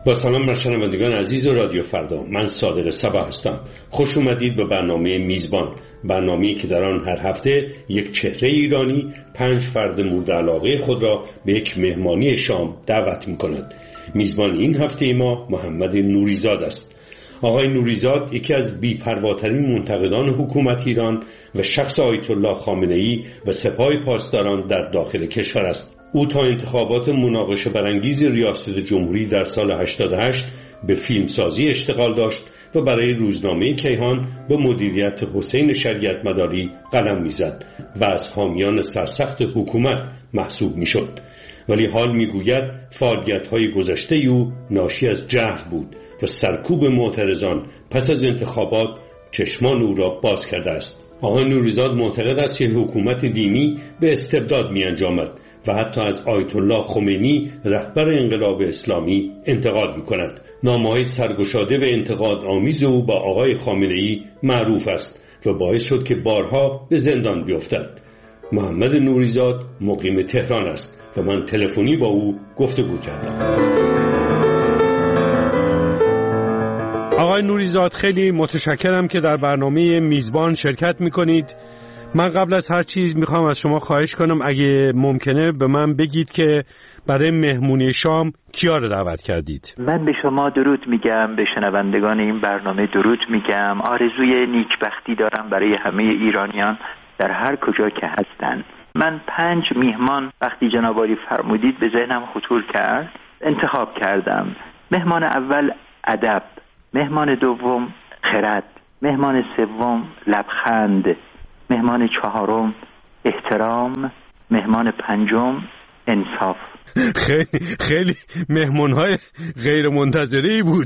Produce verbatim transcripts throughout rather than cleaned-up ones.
با سلام بر شنوندگان عزیز رادیو فردا، من صادق صبا هستم. خوش اومدید به برنامه میزبان، برنامه‌ای که در آن هر هفته یک چهره ایرانی پنج فرد مورد علاقه خود را به یک مهمانی شام دعوت می‌کند. میزبان این هفته ما محمد نوریزاد است. آقای نوریزاد یکی از بی‌پرواترین منتقدان حکومت ایران و شخص آیت الله خامنه‌ای و سپاه پاسداران در داخل کشور است. او تا انتخابات مناقشه برانگیز ریاست جمهوری در سال هشتاد و هشت به فیلمسازی اشتغال داشت و برای روزنامه کیهان به مدیریت حسین شریعت مداری قلم میزد و از حامیان سرسخت حکومت محسوب میشد. ولی حال میگوید فعالیت‌های گذشته او ناشی از جهل بود و سرکوب معترضان پس از انتخابات چشمان او را باز کرده است. آقای نوریزاد معتقد است که حکومت دینی به استبداد می‌انجامد و حتی از آیت الله خمینی رهبر انقلاب اسلامی انتقاد می‌کند. نامه‌های سرگشاده و انتقاد آمیز او با آقای خامنه‌ای معروف است و باعث شد که بارها به زندان بیفتد. محمد نوریزاد مقیم تهران است و من تلفنی با او گفتگو کردم. آقای نوریزاد، خیلی متشکرم که در برنامه میزبان شرکت می‌کنید. من قبل از هر چیز میخوام از شما خواهش کنم اگه ممکنه به من بگید که برای مهمونی شام کیا رو دعوت کردید. من به شما درود میگم، به شنوندگان این برنامه درود میگم. آرزوی نیکبختی دارم برای همه ایرانیان در هر کجا که هستند. من پنج میهمان وقتی جناب عالی فرمودید به ذهنم خطور کرد، انتخاب کردم. مهمان اول ادب، مهمان دوم خرد، مهمان سوم لبخند، مهمان چهارم احترام، مهمان پنجم انصاف. خیلی خیلی مهمون‌های غیر منتظره‌ای بود.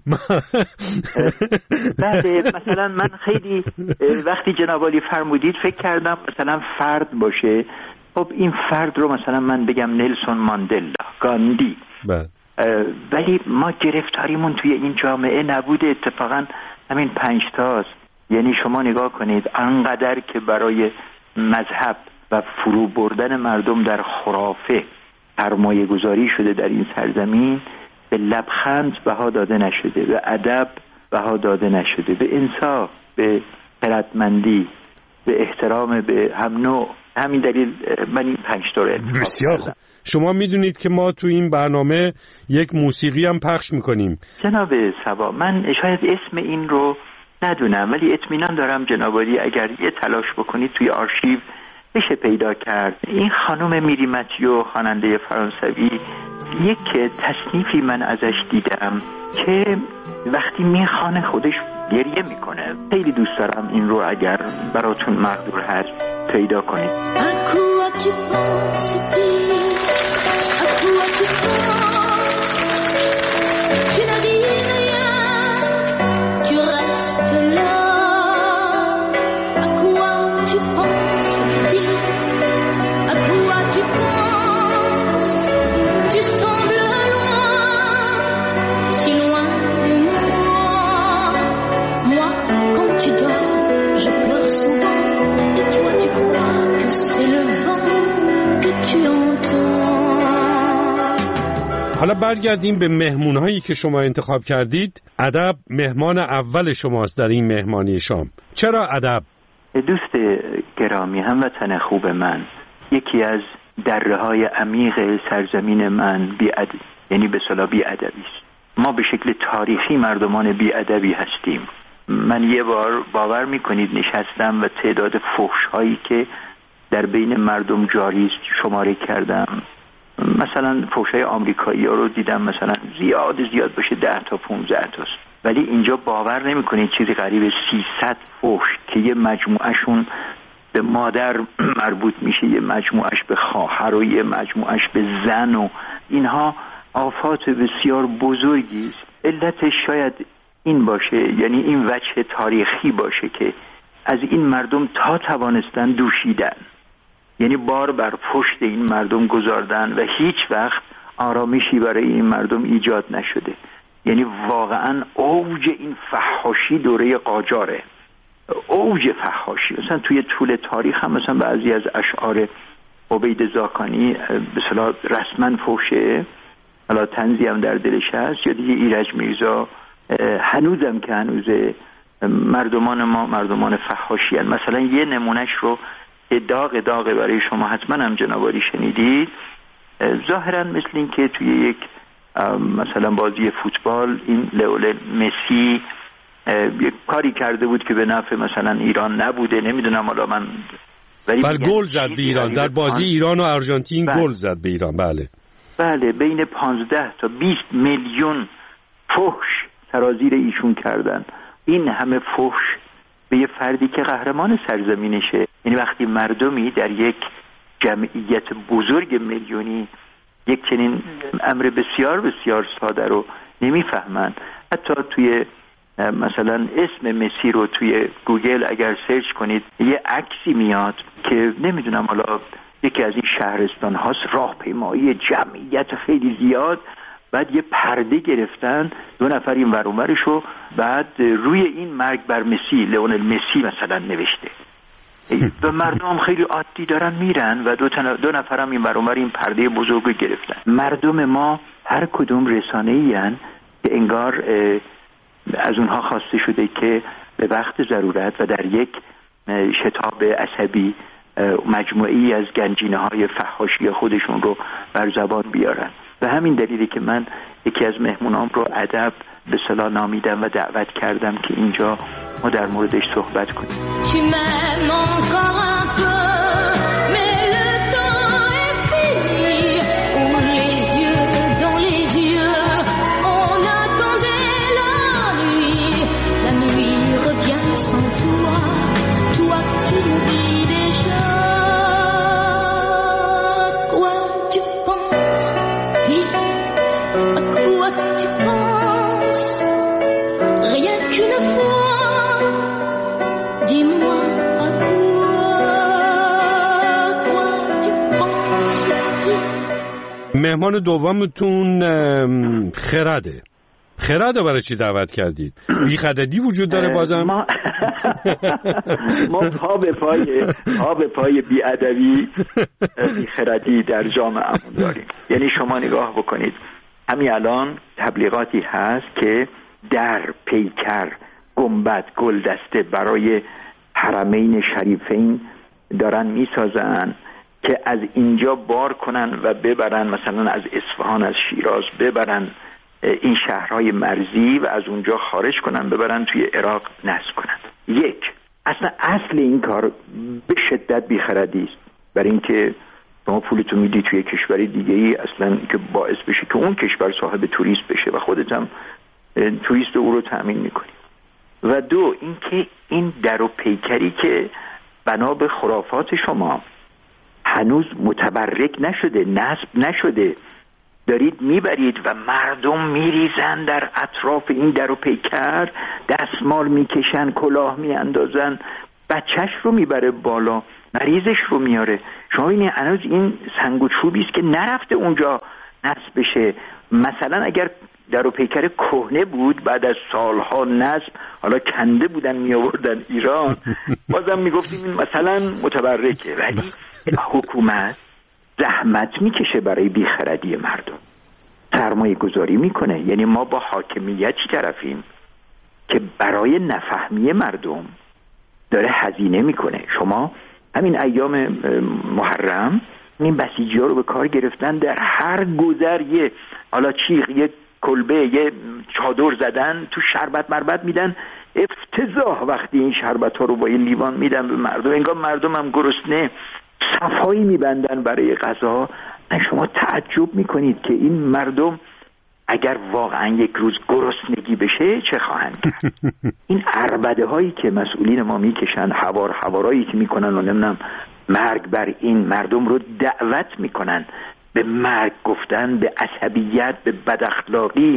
بله، مثلا من خیلی وقتی جناب عالی فرمودید فکر کردم مثلا فرد باشه. خب این فرد رو مثلا من بگم نلسون ماندلا، گاندی. بله. ولی ما گرفتاریمون توی این جامعه نبوده، اتفاقا همین پنج تاست. یعنی شما نگاه کنید انقدر که برای مذهب و فرو بردن مردم در خرافه سرمایه گذاری شده در این سرزمین، به لبخند بها داده نشده، به ادب بها داده نشده، به انصاف، به خردمندی، به احترام به هم نوع. همین دلیل من این پنج تا رو انتخاب بسیار خوب. شما میدونید که ما تو این برنامه یک موسیقی هم پخش میکنیم. جناب صبا، من شاید اسم این رو ندونم ولی اطمینان دارم جناب عالی اگر یه تلاش بکنید توی آرشیو بشه پیدا کرد. این خانم میری متیو، خواننده فرانسوی، یک تصنیفی من ازش دیدم که وقتی میخوانه خودش گریه میکنه. خیلی دوست دارم این رو اگر براتون مقدور هست پیدا کنید. حالا برگردیم به مهمون‌هایی که شما انتخاب کردید. ادب مهمان اول شماست در این مهمانی شام. چرا ادب؟ دوست گرامی، هموطن خوب من، یکی از دره‌های عمیق سرزمین من بی‌ادب، یعنی به اصطلاح بی‌ادبی است. ما به شکل تاریخی مردمان بی‌ادبی هستیم. من یه بار باور می‌کنید نشستم و تعداد فحش‌هایی که در بین مردم جاری است شماره کردم. مثلا فحش‌های آمریکایی‌ها رو دیدم مثلا زیاد زیاد باشه ده تا پانزده تاست، ولی اینجا باور نمی‌کنید چیزی قریب سیصد فحش که یه مجموعهشون به مادر مربوط میشه، یه مجموعهش به خواهر و یه مجموعهش به زن و اینها آفات بسیار بزرگی است. علتش شاید این باشه، یعنی این وجه تاریخی باشه که از این مردم تا توانستن دوشیدن، یعنی بار بر پشت این مردم گذاردن و هیچ وقت آرامشی برای این مردم ایجاد نشده. یعنی واقعا اوج این فحاشی دوره قاجاره، اوج فحاشی. مثلا توی طول تاریخ هم مثلا بعضی از اشعار عبید زاکانی به اصطلاح رسما فحشه، حالا طنزی هم در دلش هست یا دیگه ایرج میرزا هنوزم که هنوزه مردمان ما مردمان فحاشی هستند. مثلا یه نمونهش رو داغ داغ برای شما حتما هم جنابالی شنیدید. ظاهرا مثل این که توی یک مثلا بازی فوتبال این لئونل مسی یک کاری کرده بود که به نفع مثلا ایران نبوده، نمیدونم حالا من، ولی گل زد به ایران در بازی ایران و آرژانتین، گل زد به ایران. بله بله بین پانزده تا بیست میلیون فحش سرازیر ایشون کردن. این همه فحش به یه فردی که قهرمان سرزمینشه. یعنی وقتی مردمی در یک جمعیت بزرگ میلیونی یک چنین امر بسیار بسیار ساده رو نمیفهمن، حتی توی مثلا اسم مسی رو توی گوگل اگر سرچ کنید یه عکسی میاد که نمیدونم حالا یکی از این شهرستان هاست، راهپیمایی جمعیت خیلی زیاد، بعد یه پرده گرفتن دو نفر این ور اونورشو، بعد روی این مرگ بر مسی لئونل مسی مثلا نوشته و مردم خیلی عادی دارن میرن و دو, تن... دو نفرم این ور اونور این پرده بزرگ رو گرفتن. مردم ما هر کدوم رسانه‌ای ان که انگار از اونها خواسته شده که به وقت ضرورت و در یک شتاب عصبی مجموعی از گنجینه‌های فحاشی خودشون رو بر زبان بیارن. به همین دلیلی که من یکی از مهمونام رو ادب به صلاح نامیدم و دعوت کردم که اینجا ما در موردش صحبت کنیم. مهمان دومتون خرده. خرده برای چی دعوت کردید؟ بی خردی وجود داره بازم؟ ما ما پا به پای پا به پای بی ادبی بی خردی در جامعهمون داریم. یعنی شما نگاه بکنید همین الان تبلیغاتی هست که در پیکر گنبد گلدسته برای حرمین شریفین دارن میسازن که از اینجا بار کنن و ببرن، مثلا از اصفهان از شیراز ببرن این شهرهای مرزی و از اونجا خارج کنن ببرن توی عراق نصب کنن. یک، اصلا اصل این کار به شدت بیخردی است، برای اینکه شما پولتون میدی توی کشوری دیگه ای اصلا که باعث بشه که اون کشور صاحب توریست بشه و خودت هم توریست او رو تأمین میکنی. و دو، اینکه این در و پیکری که بنا به خرافات شما هنوز متبرک نشده، نصب نشده، دارید میبرید و مردم میریزن در اطراف این در و پیکر، دستمال میکشن، کلاه میاندازن، بچهش رو میبره بالا، مریضش رو میاره. شما ببینید هنوز این سنگ و چوبی است که نرفته اونجا نصب بشه. مثلا اگر در و پیکر کهنه بود بعد از سالها نصب، حالا کنده بودن می آوردن ایران، بازم میگفتیم این مثلا متبرکه. ولی حکومت زحمت میکشه برای بیخردی مردم، سرمایه گذاری میکنه. یعنی ما با حاکمیتی طرفیم که برای نفهمی مردم داره هزینه میکنه. شما همین ایام محرم این بسیجی ها رو به کار گرفتن، در هر گذر یه حالا چیغ، یه کلبه، یه چادر زدن، تو شربت مربت میدن. افتضاح وقتی این شربت ها رو با این لیوان میدن به مردم، انگار مردم هم گرسنه، صفایی میبندن برای غذا. شما تعجب میکنید که این مردم اگر واقعا یک روز گرسنگی بشه چه خواهند کرد. این عربده هایی که مسئولین ما میکشن، حوار حوارایی که میکنن و نمیدونم مرگ بر این مردم رو دعوت میکنن به مرگ گفتن، به عصبیت، به بداخلاقی،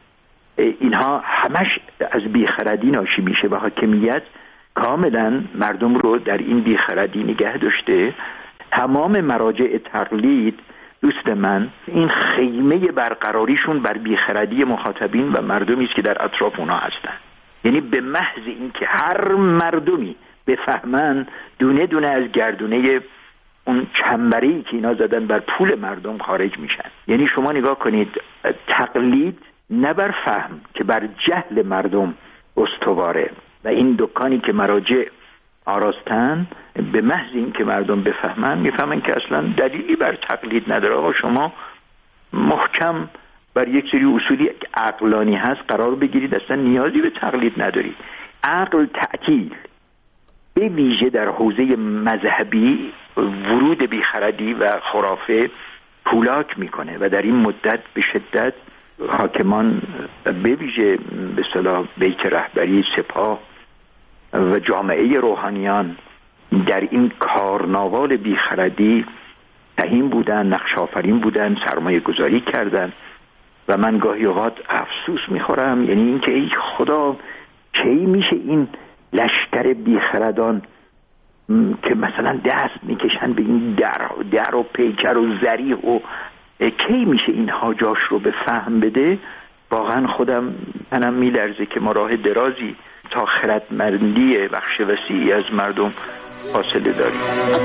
اینها همش از بیخردی ناشی میشه و حاکمیت کاملا مردم رو در این بیخردی نگه داشته. تمام مراجع تقلید دوست من این خیمه برقراریشون بر بیخردی مخاطبین و مردمی است که در اطراف اونا هستن. یعنی به محض اینکه هر مردمی بفهمن دونه دونه از گردونه اون چنبره‌ای که اینا زدن بر پول مردم خارج میشن. یعنی شما نگاه کنید، تقلید نه بر فهم که بر جهل مردم استواره و این دکانی که مراجع آراستن به محض این که مردم بفهمن میفهمن که اصلا دلیلی بر تقلید نداره. آقا شما محکم بر یک سری اصولی عقلانی هست قرار بگیرید، اصلا نیازی به تقلید ندارید. عقل تعطیل به ویژه در حوزه مذهبی ورود بیخردی و خرافه پولاک میکنه و در این مدت به شدت حاکمان به ویژه به اصطلاح بیت رهبری سپاه و جامعه روحانیان در این کارناوال بیخردی تهیم بودن، نقش آفرین بودن، سرمایه گذاری کردن و من گاهی اوقات افسوس میخورم، یعنی این که ای خدا کی میشه این لشکر بیخردان که مثلا دست میکشن به این در, در و پیکر و ذریح و کی میشه این حاجاش رو به فهم بده. واقعا خودم منم میلرزه که ما راه درازی تا خردمندی بخش وسیعی از مردم فاصله داریم.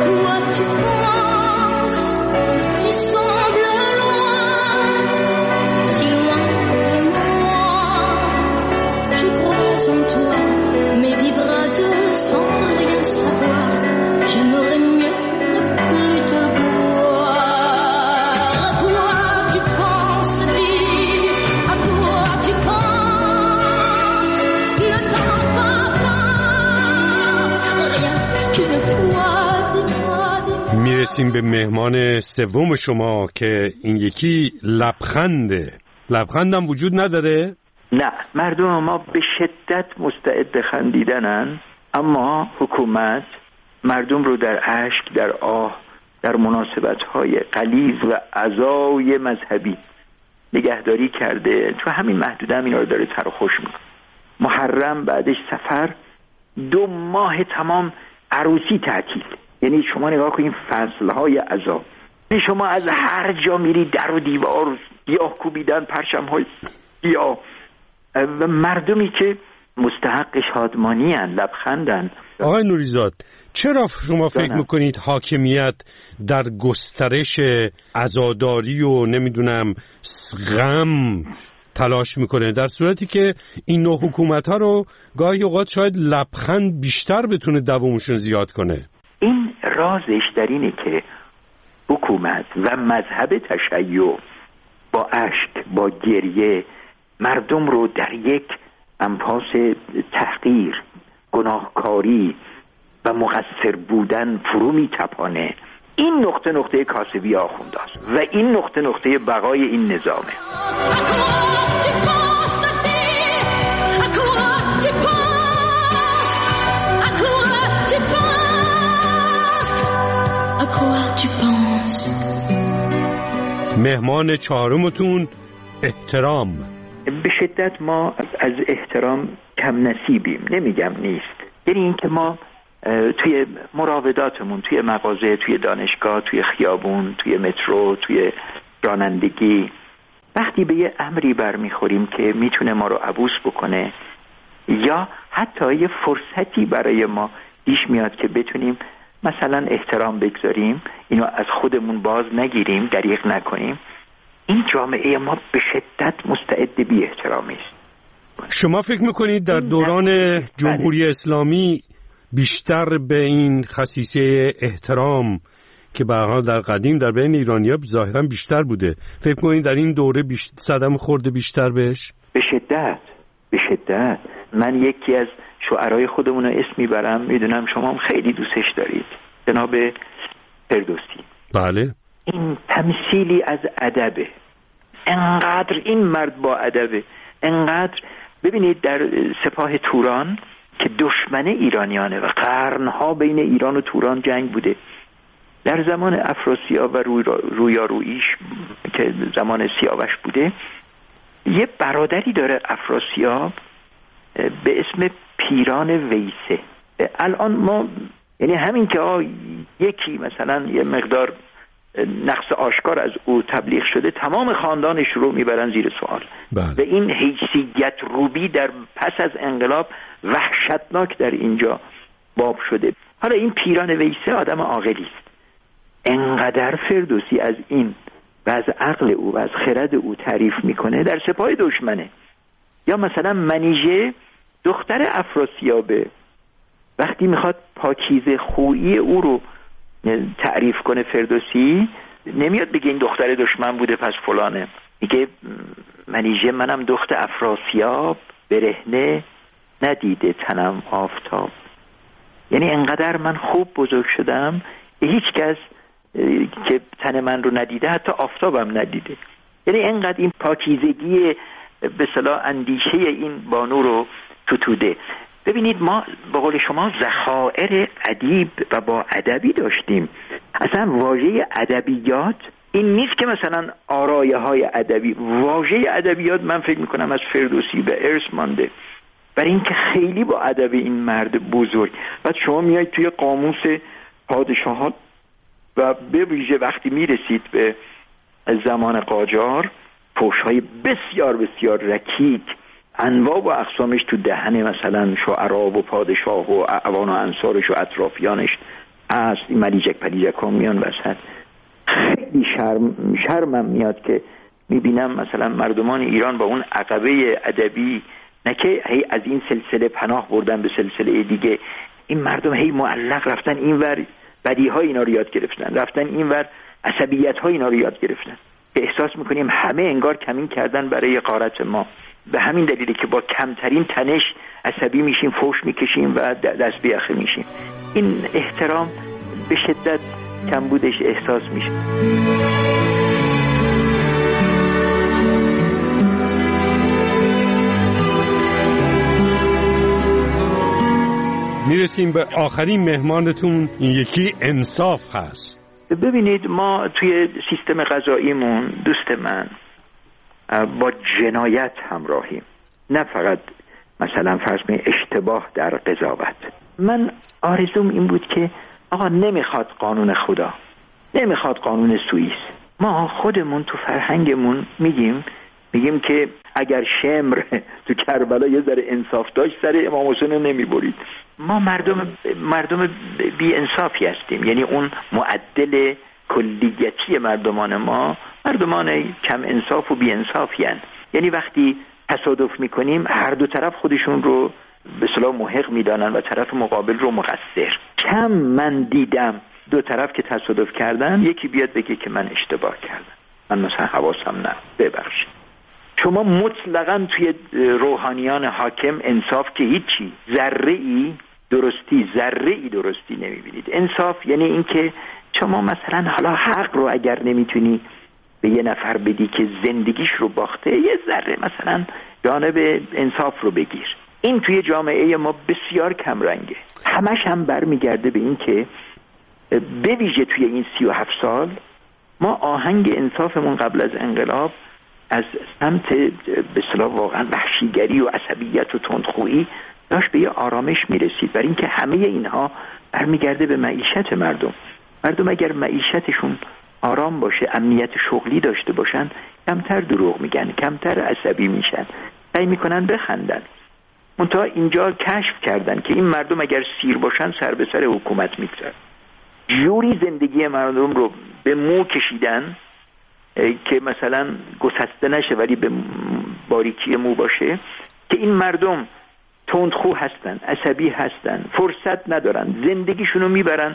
میرسیم به مهمان سوم شما که این یکی لبخنده. لبخندم وجود نداره؟ نه، مردم ما به شدت مستعد خندیدنن، اما حکومت مردم رو در اشک، در آه، در مناسبت‌های غلیظ و عزای مذهبی نگهداری کرده. تو همین محدوده هم اینا رو داره تر و خوش میکنه. محرم بعدش سفر، دو ماه تمام عروسی تعطیل. یعنی شما نگاه کنید فصلهای عزا، شما از هر جا میری در و دیوار گیاه کوبیدن، پرچم‌های گیاه و مردمی که مستحق شادمانی ان، لبخندن. آقای نوریزاد، چرا شما فکر میکنید حاکمیت در گسترش عزاداری و نمیدونم غم تلاش میکنه، در صورتی که این نوع حکومت ها رو گاهی اوقات شاید لبخند بیشتر بتونه دوامشون زیاد کنه؟ این رازش در اینه که حکومت و مذهب تشیع با اشک، با گریه مردم رو در یک انفاس تحقیر، گناهکاری و مقصر بودن فرو می تپانه. این نقطه نقطه کاسبی آخونداست و این نقطه نقطه بقای این نظامه. مهمان چهارمتون احترام. به شدت ما از احترام کم نصیبیم، نمیگم نیست. یعنی این که ما توی مراوداتمون، توی مغازه، توی دانشگاه، توی خیابون، توی مترو، توی رانندگی، وقتی به یه امری برمیخوریم که میتونه ما رو عبوس بکنه یا حتی یه فرصتی برای ما پیش میاد که بتونیم مثلا احترام بگذاریم، اینو از خودمون باز نگیریم، دریغ نکنیم، این جامعه ما به شدت مستعد بی احترامی است. شما فکر میکنید در دوران جمهوری اسلامی بیشتر به این خصیصه احترام که به هر حال در قدیم در بین ایرانی‌ها ظاهرا بیشتر بوده، فکر میکنید در این دوره بیشتر صدمه خورده بیشتر بهش؟ به شدت، به شدت. من یکی از شعرهای خودمون رو اسم میبرم، میدونم شما هم خیلی دوستش دارید، جناب فردوسی. بله. این تمثیلی از ادبه، انقدر این مرد با ادبه، انقدر. ببینید در سپاه توران که دشمن ایرانیانه و قرنها بین ایران و توران جنگ بوده، در زمان افراسیاب و رویاروییش که زمان سیاوش بوده، یه برادری داره افراسیاب به اسم پیران ویسه. الان ما یعنی همین که آه یکی مثلا یه مقدار نقص آشکار از او تبلیغ شده، تمام خاندانش رو میبرن زیر سوال. بله. و این حیثیت روبی در پس از انقلاب وحشتناک در اینجا باب شده. حالا این پیران ویسه آدم عاقلی است انقدر فردوسی از این و از عقل او و از خرد او تعریف میکنه در سپاه دشمنه. یا مثلا منیژه دختر افراسیابه، وقتی میخواد پاکیزه خویی او رو تعریف کنه فردوسی، نمیاد بگه این دختر دشمن بوده پس فلانه، میگه منیژه منم دختر افراسیاب، برهنه ندیده تنم آفتاب. یعنی انقدر من خوب بزرگ شدم هیچ کس که تن من رو ندیده حتی آفتابم ندیده. یعنی انقدر این پاکیزگی به اصطلاح اندیشه این بانو رو ستوده. ببینید ما به قول شما ذخایر ادیب و با ادبی داشتیم. اصلا واژه ادبیات این نیست که مثلا آرایه های ادبی، واژه ادبیات من فکر میکنم از فردوسی به ارث مانده، برای اینکه خیلی با ادب این مرد بزرگ. بعد شما میایید توی قاموس پادشاهان و به ویژه وقتی میرسید به زمان قاجار، فحش‌های بسیار بسیار رکیک انواع و اقسامش تو دهن مثلا شعرا و پادشاه و اعوان و انصارش و اطرافیانش هست. این ملیجک پلیجک ها میان وسط. خیلی شرم شرمم میاد که میبینم مثلا مردمان ایران با اون عقبه ادبی، نه که هی از این سلسله پناه بردن به سلسله دیگه، این مردم هی معلق رفتن اینور بدیهای اینا رو یاد گرفتن، رفتن اینور عصبیت های اینا رو یاد گرفتن، که احساس میکنیم همه انگار کمین کردن برای غارت ما. به همین دلیلی که با کمترین تنش عصبی میشیم، فوش میکشیم و دست بیاخه میشیم. این احترام به شدت کم بودش احساس میشه. میرسیم به آخرین مهمانتون، این یکی انصاف هست. ببینید ما توی سیستم قضاییمون دوست من با جنایت همراهیم، نه فقط مثلا فرض کنید اشتباه در قضاوت. من آرزوم این بود که آقا نمیخواد قانون خدا، نمیخواد قانون سوئیس. ما خودمون تو فرهنگمون میگیم میگیم که اگر شمر تو کربلا یه ذره انصاف داشت سر امام حسین نمیبرید. ما مردم مردم بی انصافی هستیم، یعنی اون معدل کلیتی مردمان ما مردمان کم انصاف و بی انصافی هستند. یعنی وقتی تصادف میکنیم هر دو طرف خودشون رو به اصطلاح محق میدانن و طرف مقابل رو مقصر. کم من دیدم دو طرف که تصادف کردن یکی بیاد بگه که من اشتباه کردم، من مثلا حواسم نه، ببخشید. شما مطلقاً توی روحانیان حاکم انصاف که هیچی، ذره ای درستی ذره ای درستی نمیبینید. انصاف یعنی این که شما مثلا حالا حق رو اگر نمیتونی به یه نفر بدی که زندگیش رو باخته، یه ذره مثلا جانب انصاف رو بگیر. این توی جامعه ما بسیار کم رنگه. همش هم برمیگرده به این که به ویژه توی این سی و هفت سال ما آهنگ انصافمون قبل از انقلاب از سمت به اصطلاح واقعا وحشیگری و عصبیت و تندخویی داشت به یه آرامش میرسید، برای اینکه همه اینها برمیگرده به معیشت مردم. مردم اگر معیشتشون آرام باشه، امنیت شغلی داشته باشن، کمتر دروغ میگن، کمتر عصبی میشن، سعی میکنن بخندن. منتها اینجا کشف کردن که این مردم اگر سیر باشن سر به سر حکومت میگذارن. جوری زندگی مردم رو به مو کشیدن که مثلا گسسته نشه ولی به باریکی مو باشه، که این مردم تندخو هستن، عصبی هستن، فرصت ندارن، زندگیشونو میبرن،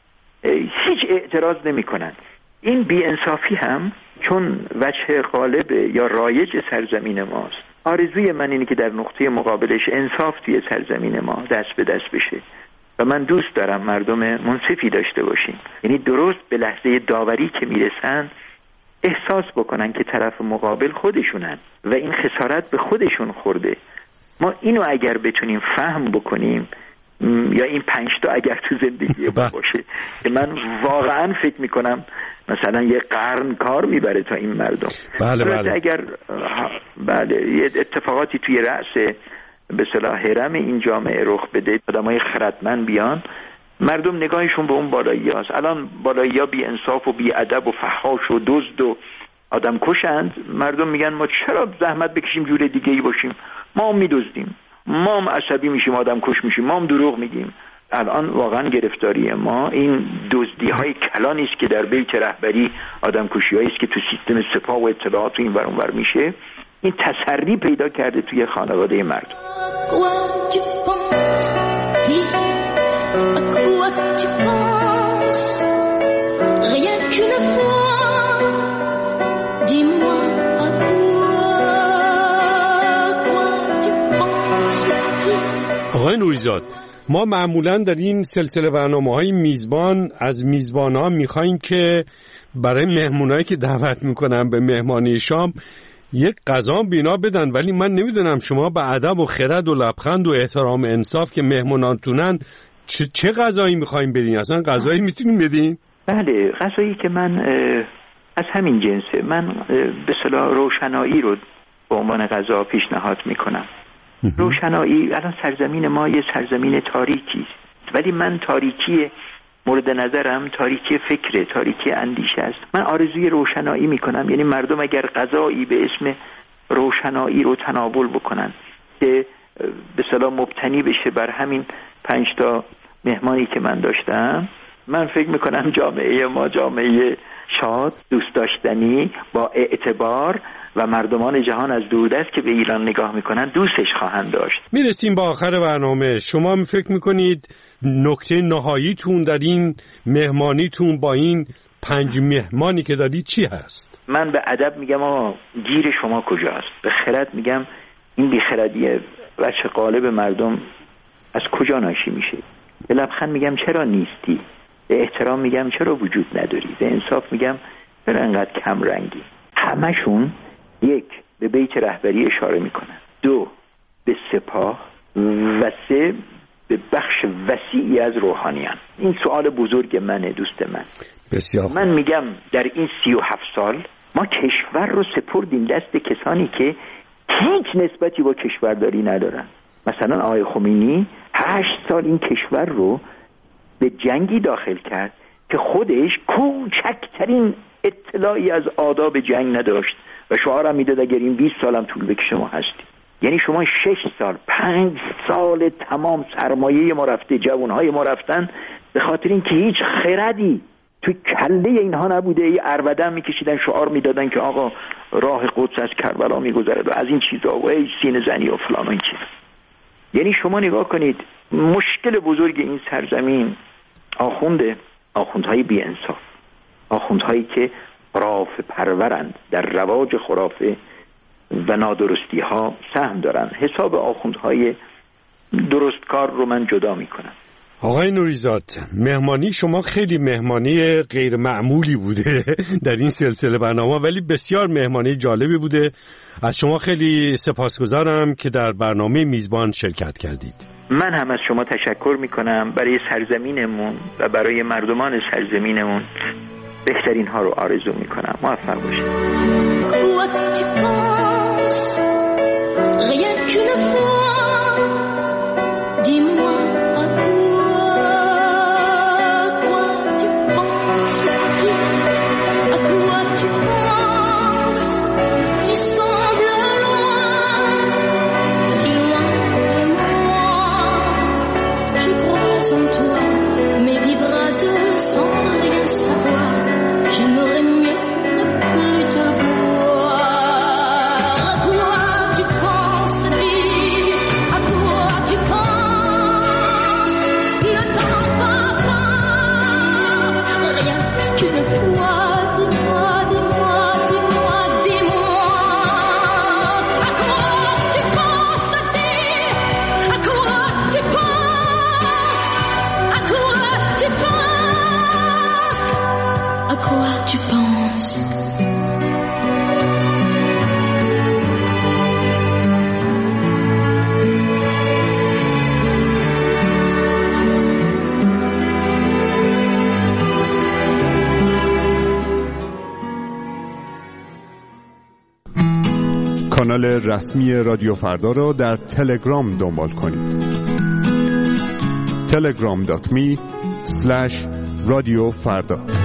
هیچ اعتراض نمی کنن. این بی‌انصافی هم چون وجه غالب یا رایج سرزمین ماست، آرزوی من اینه که در نقطه مقابلش انصاف توی سرزمین ما دست به دست بشه و من دوست دارم مردم منصفی داشته باشیم. یعنی درست به لحظه داوری که میرسن احساس بکنن که طرف مقابل خودشونن و این خسارت به خودشون خورده. ما اینو اگر بتونیم فهم بکنیم، یا این پنج تا اگر تو زندگی ما باشه، که من واقعا فکر میکنم مثلا یه قرن کار میبره تا این مردم. بله بله. اگر بله یه اتفاقاتی توی رأس به اصطلاح هرم این جامعه رخ بده، آدمای خردمند بیان، مردم نگاهشون به اون بالایی هست. الان بالایی ها بی انصاف و بی ادب و فحاش و دزد و آدم کشند. مردم میگن ما چرا زحمت بکشیم جور دیگه ای باشیم، ما هم میدزدیم، ما هم عصبی میشیم، آدم کش میشیم، ما هم دروغ میگیم، الان واقعا گرفتاری ما این دزدی های کلانی است که در بیت رهبری، آدم کشی هایی است که تو سیستم سپاه و اطلاعات این ور اون ور میشه، این تسری پیدا کرده توی خانواده مردم. آقای نوریزاد، ما معمولاً در این سلسله برنامه‌های میزبان از میزبان‌ها می‌خوایم که برای مهمونایی که دعوت می‌کنن به مهمانی شام یک غذا بینا بدن، ولی من نمیدونم شما به ادب و خرد و لبخند و احترام و انصاف که مهمونانتونن چه چه غذایی می‌خوایم بدین؟ اصلا غذایی میتونین بدین؟ بله، غذایی که من از همین جنسه. من به اصطلاح روشنایی رو به عنوان غذا پیشنهاد می‌کنم. روشنایی، الان سرزمین ما یه سرزمین تاریکی است، ولی من تاریکی مورد نظرم تاریکی فکره، تاریکی اندیشه است. من آرزوی روشنایی میکنم، یعنی مردم اگر غذایی به اسم روشنایی رو تناول بکنن که به اصطلاح مبتنی بشه بر همین پنج تا مهمانی که من داشتم، من فکر میکنم جامعه ما جامعه شاد، دوست داشتنی، با اعتبار و مردمان جهان از دوردست که به ایران نگاه میکنن دوستش خواهند داشت. میرسیم با آخر برنامه. شما فکر میکنید نکته نهاییتون در این مهمانیتون با این پنج مهمانی که دارید چی هست؟ من به ادب میگم آقا گیر شما کجاست؟ به خرد میگم این بیخردیه بچه قالب مردم از کجا ناشی میشه؟ به لبخند میگم چرا نیستی؟ به احترام میگم چرا وجود نداری؟ به انصاف میگم چرا انقدر کم رنگی؟ همشون یک، به بیت رهبری اشاره میکنن، دو، به سپاه، و سه، به بخش وسیعی از روحانیان. این سوال بزرگ منه دوست من. بسیار من میگم در این سی و هفت سال ما کشور رو سپردیم دست کسانی که هیچ نسبتی با کشورداری ندارن. مثلا آقای خمینی هشت سال این کشور رو به جنگی داخل کرد که خودش کوچکترین اطلاعی از آداب جنگ نداشت و شعارم میداد اگر این بیست سالم طول بکشه ما هستیم. یعنی شما شش سال پنج سال تمام سرمایه ما رفته، جوانهای ما رفتن به خاطر این که هیچ خردی توی کله اینها نبوده. ای ارودن میکشیدن، شعار میدادن که آقا راه قدس از کربلا میگذرد و از این چیزا و ای سینه زنی و فلان و این چیزا. یعنی شما نگاه کنید مشکل بزرگ این سرزمین آخونده، آخوندهای بی انصاف، آخوندهایی که خرافه پرورند، در رواج خرافه و نادرستی ها سهم دارن. حساب آخوندهای درستکار رو من جدا می کنم. آقای نوریزاد، مهمانی شما خیلی مهمانی غیر معمولی بوده در این سلسله برنامه، ولی بسیار مهمانی جالبی بوده. از شما خیلی سپاسگزارم که در برنامه میزبان شرکت کردید. من هم از شما تشکر می کنم. برای سرزمینمون و برای مردمان سرزمینمون بهترین ها رو آرزو می کنم. موفق کانال رسمی رادیو فردا را در تلگرام دنبال کنید. تلگرام دات می اسلش رادیو فردا.